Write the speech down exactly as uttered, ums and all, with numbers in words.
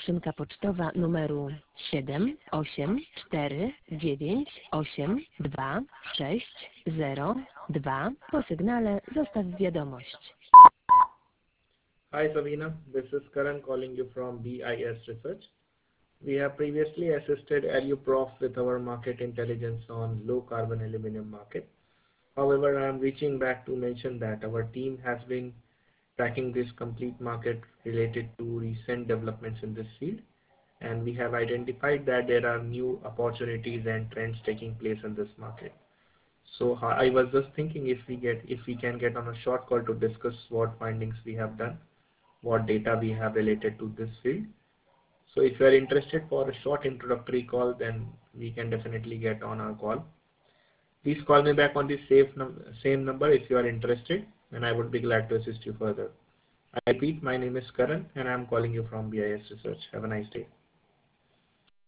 skrzynka pocztowa numeru siedem osiem cztery dziewięć osiem dwa sześć zero dwa. Po sygnale zostaw wiadomość. Hi Savina, this is Karan calling you from B I S Research. We have previously assisted EduProf with our market intelligence on low carbon aluminum market. However, I am reaching back to mention that our team has been tracking this complete market related to recent developments in this field, and we have identified that there are new opportunities and trends taking place in this market. So I was just thinking if we get if we can get on a short call to discuss what findings we have done, what data we have related to this field. So if you are interested for a short introductory call, then we can definitely get on our call. Please call me back on the same, num same number if you are interested, and I would be glad to assist you further. I repeat, my name is Karan and I am calling you from B I S Research. Have a nice day.